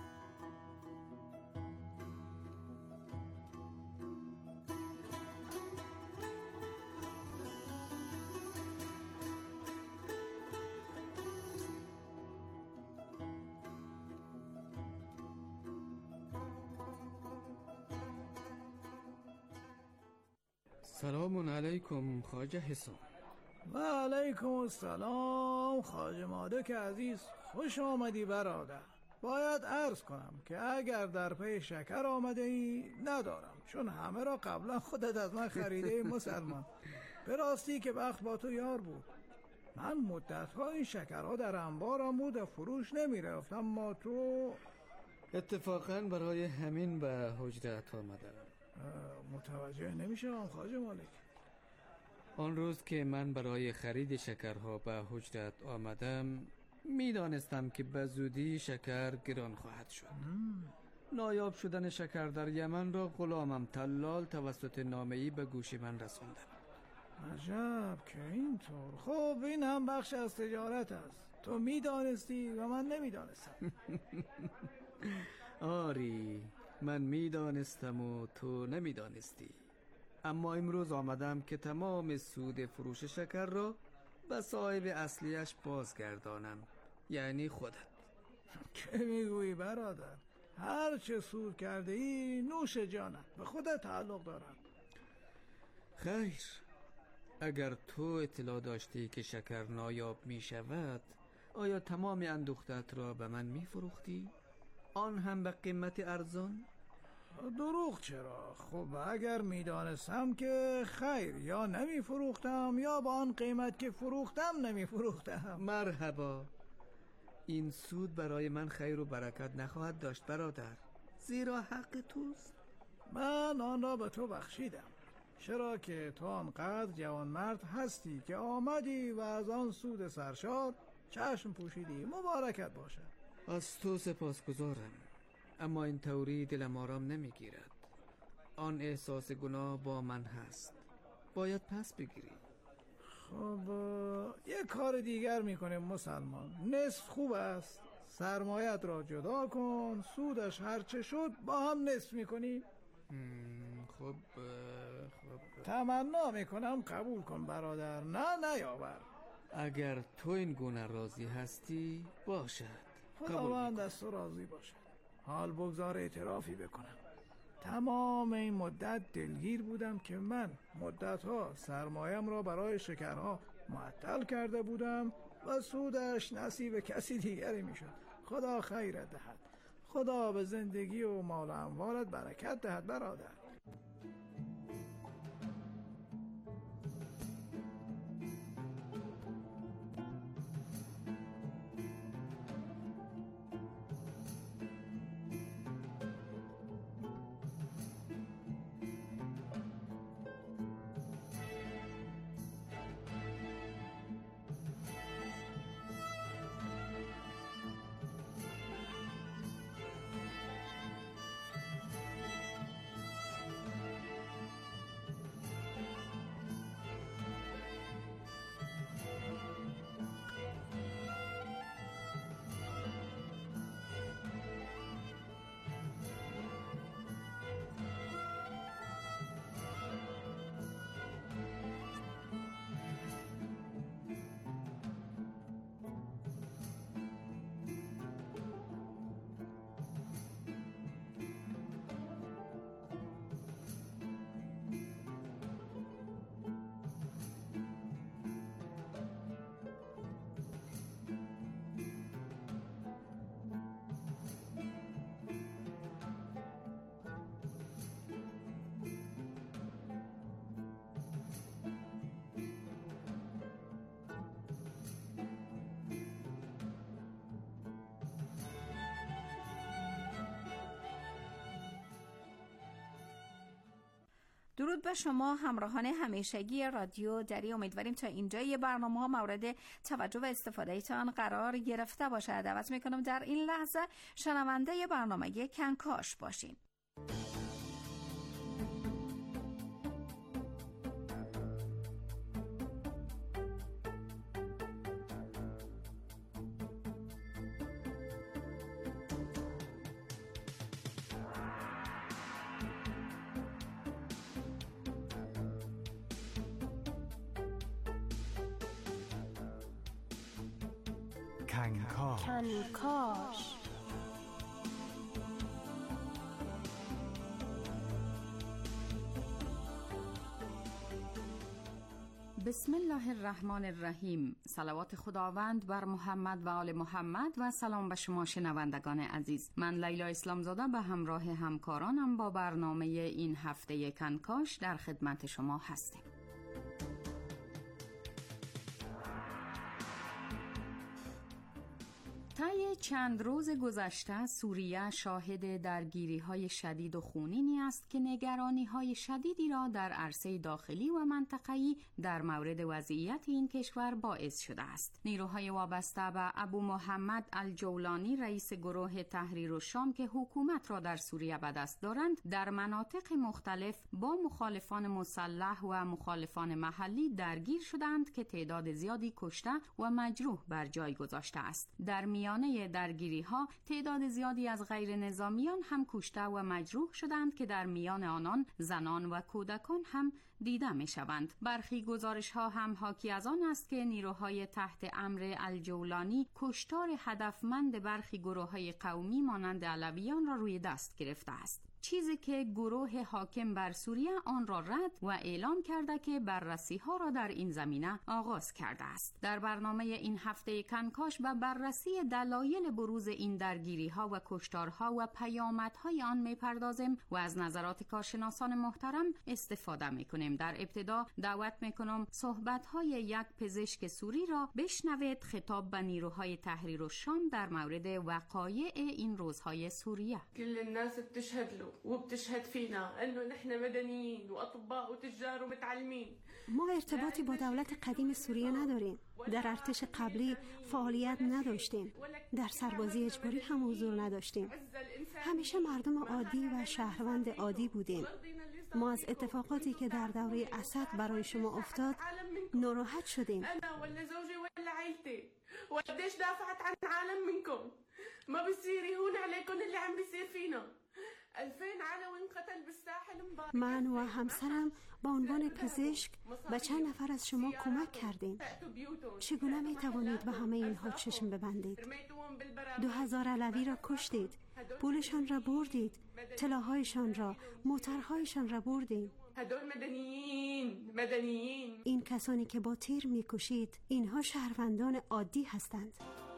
سلام علیکم خواجه حسام. و علیکم السلام خواجه مالک عزیز، خوش آمدی برادر. باید عرض کنم که اگر در پی شکر آمده ای ندارم، چون همه را قبلا خودت از من خریده مسلمان. به راستی که بخت با تو یار بود. من مدت‌ها این شکرها در انبارم بود و فروش نمی رفت، اما تو اتفاقاً برای همین به حجرت آمدم. متوجه نمیشم خواجه مالک. آن روز که من برای خرید شکرها به حجرت آمدم میدانستم که به زودی شکر گران خواهد شد. نایاب شدن شکر در یمن را غلامم تلال توسط نامه‌ای به گوش من رساندم. عجب که اینطور. خب این هم بخش از تجارت است. تو میدانستی و من نمیدانستم. آری، من میدانستم و تو نمیدانستی. اما امروز آمدم که تمام سود فروش شکر را به صاحب اصلیش بازگردانم، یعنی خودت. چه میگویی برادر؟ هر چه سود کرده ای نوش جانت، به خودت تعلق دارد. خیر، اگر تو اطلاع داشتی که شکر نایاب می شود، آیا تمام اندوختت را به من می فروختی؟ آن هم به قیمت ارزان؟ دروغ چرا؟ خب اگر میدانستم که خیر، یا نمی فروختم یا با آن قیمت که فروختم نمی فروختم. مرحبا. این سود برای من خیر و برکت نخواهد داشت برادر، زیرا حق توست. من آن را به تو بخشیدم، چرا که تو آنقدر جوانمرد هستی که آمدی و از آن سود سرشار چشم پوشیدی. مبارکت باشد. از تو سپاسگزارم، اما این طوری دلم آرام نمیگیرد. آن احساس گناه با من هست، باید پس بگیری. خب یک کار دیگر میکنیم مسلمان. نصف خوب است، سرمایت را جدا کن، سودش هرچه شد با هم نصف میکنیم. خب تمنا میکنم قبول کن برادر. نه یاور. اگر تو این گونه راضی هستی باشد. خداوند از تو راضی باشد. حال بگذار اعترافی بکنم. تمام این مدت دلگیر بودم که من مدتها سرمایم را برای شکرها معطل کرده بودم و سودش نصیب کسی دیگری میشد. خدا خیرت دهد. خدا به زندگی و مال و اموالت برکت دهد برادر. درود به شما همراهان همیشگی رادیو دری. امیدواریم تا اینجای برنامه مورد توجه و استفاده تان قرار گرفته باشه. دعوت میکنم در این لحظه شنونده برنامه کنکاش باشین. کنکاش. بسم الله الرحمن الرحیم. صلوات خداوند بر محمد و آل محمد و سلام به شما شنوندگان عزیز. من لیلا اسلام زاده به همراه همکارانم با برنامه این هفته کنکاش در خدمت شما هستیم. طی چند روز گذشته سوریه شاهد درگیری‌های شدید و خونینی است که نگرانی‌های شدیدی را در عرصه داخلی و منطقه‌ای در مورد وضعیت این کشور باعث شده است. نیروهای وابسته به ابو محمد الجولانی رئیس گروه تحریر الشام که حکومت را در سوریه به دست دارند، در مناطق مختلف با مخالفان مسلح و مخالفان محلی درگیر شدند که تعداد زیادی کشته و مجروح بر جای گذاشته است. در میانه درگیری ها تعداد زیادی از غیر نظامیان هم کشته و مجروح شدند که در میان آنان زنان و کودکان هم دیده می شوند. برخی گزارش ها هم حاکی از آن است که نیروهای تحت امر الجولانی کشتار هدفمند برخی گروه های قومی مانند علویان را روی دست گرفته است، چیزی که گروه حاکم بر سوریه آن را رد و اعلام کرده که بررسی ها را در این زمینه آغاز کرده است. در برنامه این هفته کنکاش به بررسی دلایل بروز این درگیری ها و کشتارها و پیامدهای آن میپردازیم و از نظرات کارشناسان محترم استفاده میکنیم. در ابتدا دعوت میکنم صحبت های یک پزشک سوری را بشنوید خطاب به نیروهای تحریر الشام در مورد وقایع این روزهای سوریه. كل الناس بتشهد له وبتشهد فينا انه نحن مدنيين واطباء وتجار ومتعلمين. ما ارتباطی با دولت قدیم سوریه نداریم. در ارتش قبلی فعالیت نداشتیم. در سربازی اجباری هم حضور نداشتیم. همیشه مردم عادی و شهروند عادی بودیم. ما از اتفاقاتی که در دوره اسد برای شما افتاد ناراحت شدیم. انا ولا زوجي ولا عائلتي وقديش دافعت عن العالم منكم. ما بيصير يهون عليكم اللي عم بيصير فينا. 2000 علوي انقتل بالساحل امبارح. من و همسرم با عنوان پزشک به چند نفر از شما کمک کردیم. چگونه می توانید به همه اینها چشم ببندید؟ 2000 علوی را کشتید، پولشان را بردید، طلاهایشان را، موترهایشان را بردید. این کسانی که با تیر می کشید اینها شهروندان عادی هستند.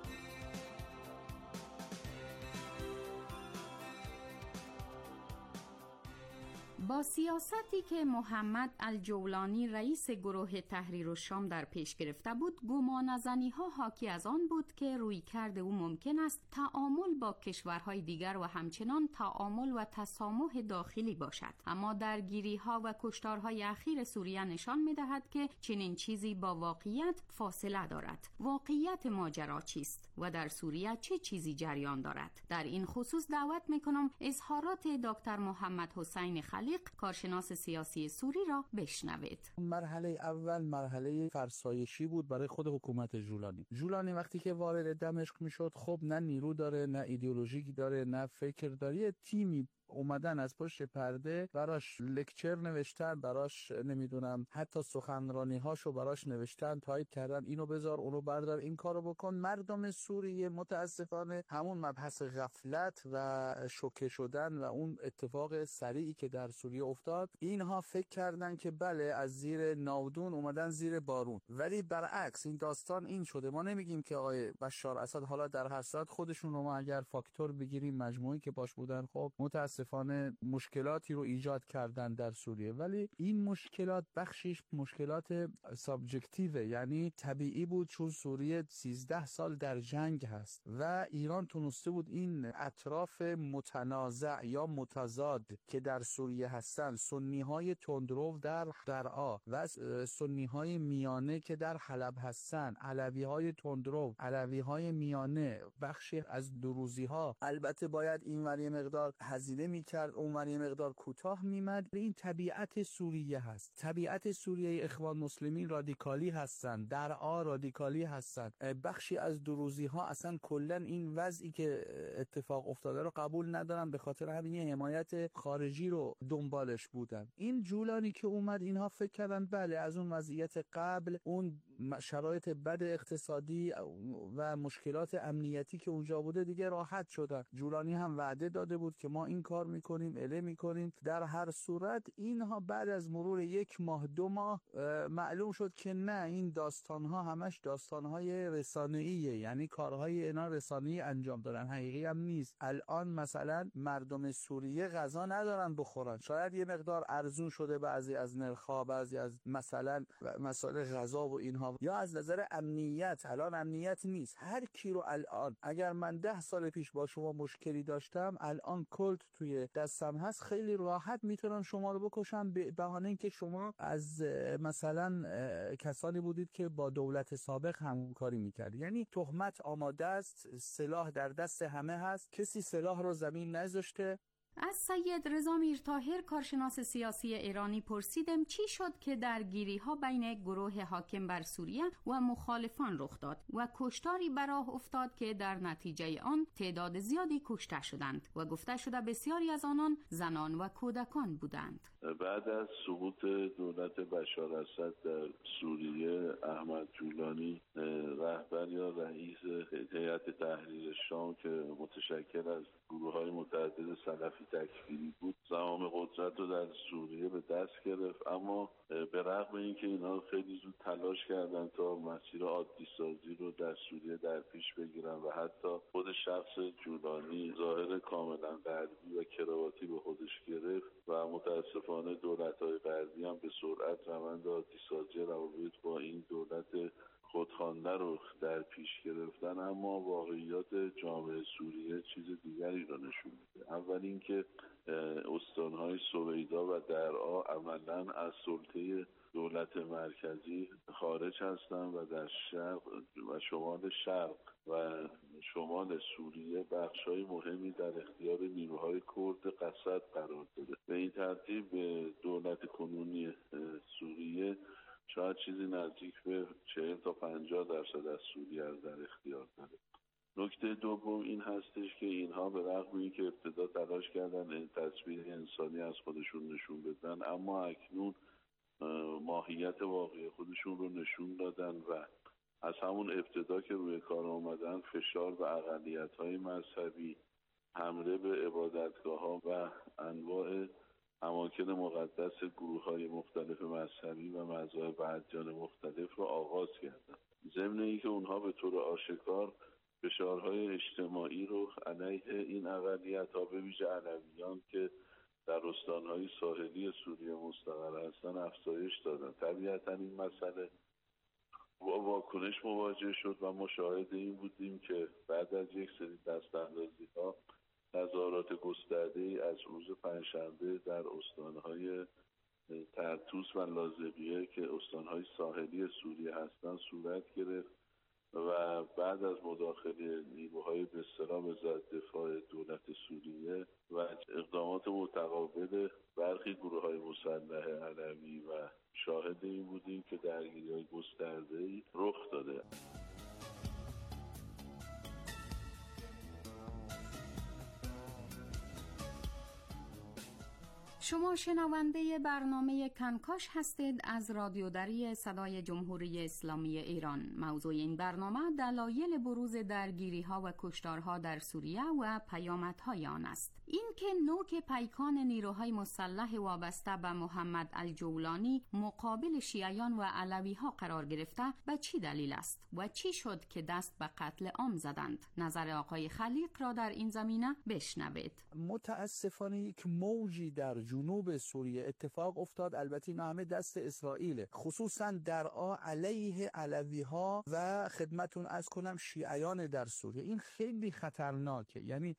با سیاستی که محمد الجولانی رئیس گروه تحریر الشام در پیش گرفته بود، گمانه‌زنی ها حاکی از آن بود که رویکرد او ممکن است تعامل با کشورهای دیگر و همچنان تعامل و تسامح داخلی باشد. اما درگیری ها و کشتارهای اخیر سوریه نشان می‌دهد که چنین چیزی با واقعیت فاصله دارد. واقعیت ماجرا چیست و در سوریه چه چیزی جریان دارد؟ در این خصوص دعوت می‌کنم اظهارات دکتر محمد حسین خلیق، کارشناس سیاسی سوری را بشنوید. مرحله اول مرحله فرسایشی بود برای خود حکومت جولانی وقتی که وارد دمشق میشد، خب نه نیرو داره، نه ایدئولوژی داره، نه فکر داره، تیمی اومدن از پشت پرده براش لکچر نوشتن، براش نمیدونم حتی سخنرانی هاشو براش نوشتن، تایپ کردن، اینو بذار اونو بردار، این کارو بکن. مردم سوریه متاسفانه همون مبحث غفلت و شوکه شدن و اون اتفاق سریعی که در سوریه افتاد، اینها فکر کردن که بله از زیر ناودون اومدن زیر بارون. ولی برعکس این داستان این شده. ما نمیگیم که آقای بشار اسد حالا در هر صورت خودشون رو ما اگر فاکتور بگیریم مجموعی که باش بودن، خب متاسفانه متاسفانه مشکلاتی رو ایجاد کردن در سوریه، ولی این مشکلات بخشش مشکلات سابجکتیوه، یعنی طبیعی بود چون سوریه 13 سال در جنگ هست و ایران تونسته بود این اطراف متنازع یا متضاد که در سوریه هستن، سنی های تندرو در درعا و سنی های میانه که در حلب هستن، علوی های تندرو، علوی های میانه، بخشی از دروزی ها، البته باید این وری مقدار هزینه میکرد، اون وری مقدار کوتاه میمد. این طبیعت سوریه هست. طبیعت سوریه اخوان مسلمین رادیکالی هستن، درعا رادیکالی هستن، بخشی از دروزی ها اصلا کلن این وضعی که اتفاق افتاده رو قبول ندارن، به خاطر همین حمایت خارجی رو دنبالش بودن. این جولانی که اومد اینها فکر کردن بله از اون وضعیت قبل، اون شرایط بد اقتصادی و مشکلات امنیتی که اونجا بوده دیگه راحت شدن. جولانی هم وعده داده بود که ما این کار میکنیم، اله میکنیم. در هر صورت اینها بعد از مرور 1 ماه 2 ماه معلوم شد که نه، این داستانها همش داستانهای رسانه‌ایه، یعنی کارهای اینا رسانه‌ای انجام دادن، حقیقی هم نیست. الان مثلا مردم سوریه غذا ندارن بخورن، شاید یه مقدار ارزون شده بعضی از نرخ‌ها، بعضی از مثلا مسائل غذا و اینها، یا از نظر امنیت الان امنیت نیست. هر کی رو الان اگر من 10 سال پیش با شما مشکلی داشتم، الان کلت توی دستم هست، خیلی راحت میتونن شما رو بکشن به بهانه اینکه شما از مثلا کسانی بودید که با دولت سابق همکاری میکرد. یعنی تهمت آماده است، سلاح در دست همه هست، کسی سلاح رو زمین نذاشته. از سید رضا میرطاهر کارشناس سیاسی ایرانی پرسیدم چی شد که درگیری‌ها بین گروه حاکم بر سوریه و مخالفان رخ داد و کشتاری به راه افتاد که در نتیجه آن تعداد زیادی کشته شدند و گفته شده بسیاری از آنان زنان و کودکان بودند. بعد از سقوط دولت بشار اسد در سوریه، احمد جولانی رهبر یا رئیس هیئت تحریر شام که متشکل از گروه‌های متعدد سلفی تکفیری بود، زمام قدرت رو در سوریه به دست گرفت. اما به رغم اینکه اینا خیلی زود تلاش کردن تا مسیر عادی سازی رو در سوریه در پیش بگیرن و حتی خود شخص جولانی ظاهر کاملا غربی و کراواتی به خودش گرفت و متاسفانه دولت‌های غربی هم به سرعت روند عادی سازی روابط با این دولت خودخوانده رو در پیش گرفتن. اما واقعیات جامعه سوریه چیز دیگری رو نشون میده. اول اینکه استانهای سویدا و درعا عملاً از سلطه دولت مرکزی خارج هستند و در شرق و شمال شرق و شمال سوریه بخش‌های مهمی در اختیار نیروهای کرد قسد قرار داده. به این ترتیب دولت کنونی سوریه شاید چیزی نزدیک به 40 تا 50% از سوریه در اختیار داره. نکته دوم این هستش که اینها به رغم اینکه ابتدا تلاش کردن این تصویر انسانی از خودشون نشون بدن، اما اکنون ماهیت واقعی خودشون رو نشون دادن و از همون ابتدا که روی کار آمدن فشار به اقلیت‌های مذهبی، حمله به عبادتگاه‌ها و انواع اماکن مقدس گروه‌های مختلف مذهبی و مذاهب و ادیان مختلف رو آغاز کردن. ضمن اینکه اونها به طور آشکار فشارهای اجتماعی رو علیه این اقلیت‌ها به ویژه علویان که در استان‌های ساحلی سوریه مستقر هستن افزایش دادن. طبیعتاً این مسئله با واکنش مواجه شد و ما شاهد این بودیم که بعد از یک سری دستاندازی‌ها تظاهرات گسترده‌ای از روز پنجشنبه در استان‌های طرطوس و لاذقیه که استان‌های ساحلی سوریه هستند صورت گرفت و بعد از مداخله نیروهای به اصطلاح وزارت دفاع دولت سوریه و اقدامات متقابل برخی گروه‌های مسلح علوی و شاهد این بودیم که درگیری‌های گسترده‌ای رخ داده. شما شنونده برنامه کنکاش هستید از رادیو دری صدای جمهوری اسلامی ایران. موضوع این برنامه دلایل بروز درگیری‌ها و کشتارها در سوریه و پیامدهای آن است. این که نوک پیکان نیروهای مسلح وابسته به محمد الجولانی مقابل شیعیان و علوی‌ها قرار گرفته به چی دلیل است و چی شد که دست به قتل عام زدند؟ نظر آقای خلیق را در این زمینه بشنوید. متاسفانه یک موجی در جنوب سوریه اتفاق افتاد. البته اینا همه دست اسرائیل، خصوصا درعا علیه علوی‌ها و خدمتون عرض کنم شیعیان در سوریه. این خیلی خطرناکه، یعنی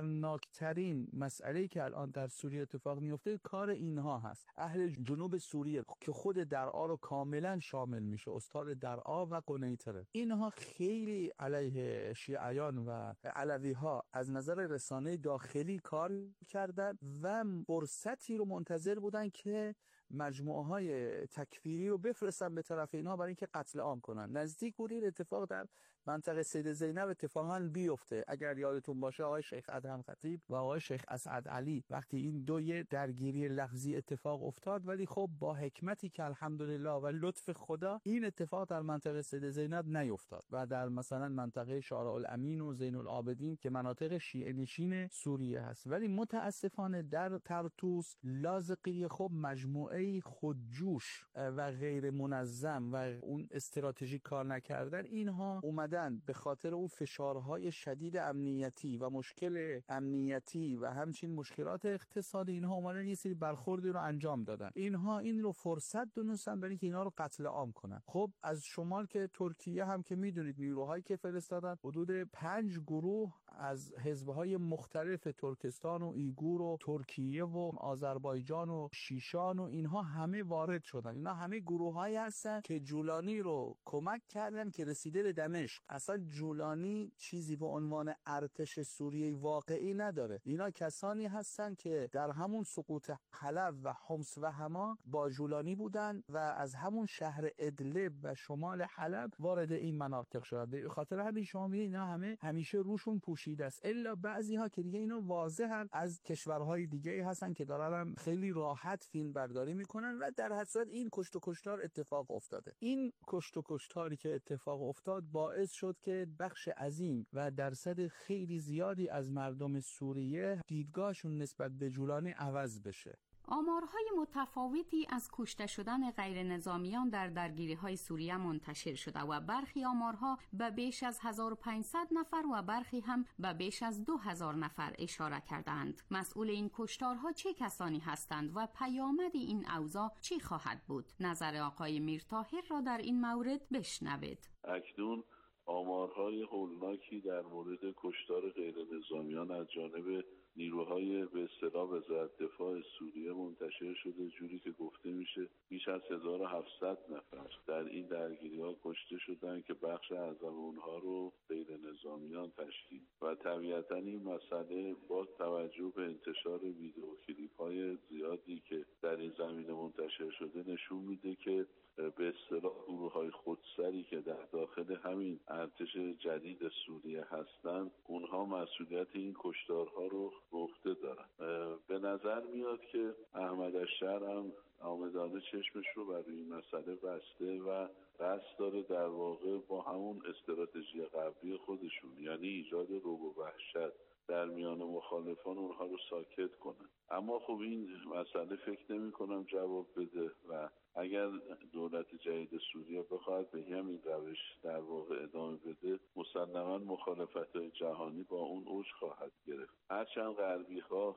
خطرناکترین مسئله‌ای که الان در سوریه اتفاق میفته کار اینها هست. اهل جنوب سوریه که خود درعا رو کاملا شامل میشه، استان درعا و قنیطره، اینها خیلی علیه شیعیان و علوی‌ها از نظر رسانه داخلی کار کردن و فرصتی رو منتظر بودن که مجموعه های تکفیری رو بفرستن به طرف اینها برای اینکه قتل عام کنن. نزدیک بود این اتفاق در منطقه سید زینب اتفاقا بیفته. اگر یادتون باشه آقای شیخ ادهم خطیب و آقای شیخ اسعد علی وقتی این دو یه درگیری لفظی اتفاق افتاد، ولی خب با حکمتی که الحمدلله و لطف خدا این اتفاق در منطقه سید زینب نیفتاد و در مثلا منطقه شارع الامین و زین العابدین که مناطق شیعه نشین سوریه هست. ولی متاسفانه در طرطوس، لاذقیه خب مجموعه خودجوش و غیر منظم و اون استراتژی کار نکردن، اینها اومدن به خاطر اون فشارهای شدید امنیتی و مشکل امنیتی و همچنین مشکلات اقتصادی، اینها اومدن یه سری برخوردی رو انجام دادن. اینها این رو فرصت دونستن برای اینکه اینا رو قتل عام کنن. خب از شمال که ترکیه هم که میدونید نیروهایی که فرستادن، حدود 5 گروه از حزب‌های مختلف ترکستان و ایگور و ترکیه و آذربایجان و شیشان و اینها همه وارد شدن. اینا همه گروه‌هایی هستن که جولانی رو کمک کردن که رسیده به دمشق. اصلا جولانی چیزی به عنوان ارتش سوریه واقعی نداره. اینا کسانی هستن که در همون سقوط حلب و حمص و حما با جولانی بودن و از همون شهر ادلب و شمال حلب وارد این مناطق شدن. به خاطر همین شما می‌بینید اینا همه همیشه روشون پوشیده است، الا بعضی‌ها که دیگه اینا واضحن از کشورهای دیگه هستن که دارن خیلی راحت فیلم برداری میکنن و در هر صورت این کشت و کشتار اتفاق افتاده. این کشت و کشتاری که اتفاق افتاد باعث شد که بخش عظیم و درصد خیلی زیادی از مردم سوریه دیدگاهشون نسبت به جولانی عوض بشه. آمارهای متفاوتی از کشته شدن غیر نظامیان در درگیری‌های سوریه منتشر شده و برخی آمارها به بیش از 1500 نفر و برخی هم به بیش از 2000 نفر اشاره کردند. مسئول این کشتارها چه کسانی هستند و پیامد این اوضاع چی خواهد بود؟ نظر آقای میرطاهر را در این مورد بشنوید. اکنون آمارهای هولناکی در مورد کشتار غیر نظامیان از جانب نیروهای به اصطلاح وزارت دفاع سوریه منتشر شده، جوری که گفته میشه بیش از 1700 نفر در این درگیری‌ها کشته شدن که بخش اعظم اونها رو غیر نظامیان تشکیل و طبیعتاً این مسئله با توجه به انتشار ویدیو کلیپ‌های زیادی که در این زمینه منتشر شده نشون میده که به اصطلاح گروه‌های خودسری که در داخل همین ارتش جدید سوریه هستند، اونها مسئولیت این کشتارها رو به عهده دارن. به نظر میاد که احمد الشر هم آمدانه چشمش رو برای این مسئله بسته و قصد داره در واقع با همون استراتژی قبلی خودشون، یعنی ایجاد رعب و وحشت در میان مخالفان، اونها رو ساکت کنن. اما خب این مسئله فکر نمی کنم جواب بده و اگر دولت جدید سوریه بخواهد به همین روش در واقع ادامه بده، مسلماً مخالفت‌های جهانی با اون اوج خواهد گرفت. هرچند غربی‌ها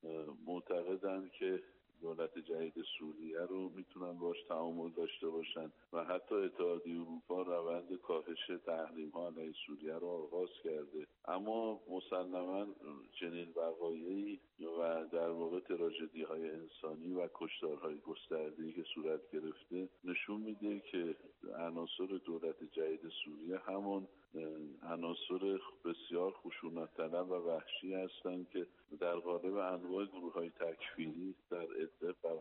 معتقدند که دولت جدید سوریه رو میتونن باش تعامل داشته باشن و حتی اتحادیه اروپا روند کاهش تحریم‌ها علیه سوریه رو آغاز کرده، اما مسلماً چنین وقایعی و در واقع تراژدی‌های انسانی و کشتارهای گسترده‌ای که صورت گرفته نشون میده که عناصر دولت جدید سوریه همون عناصر بسیار خشونت طلب و وحشی هستند که در قالب انواع گروه‌های تکفیری در ادلب و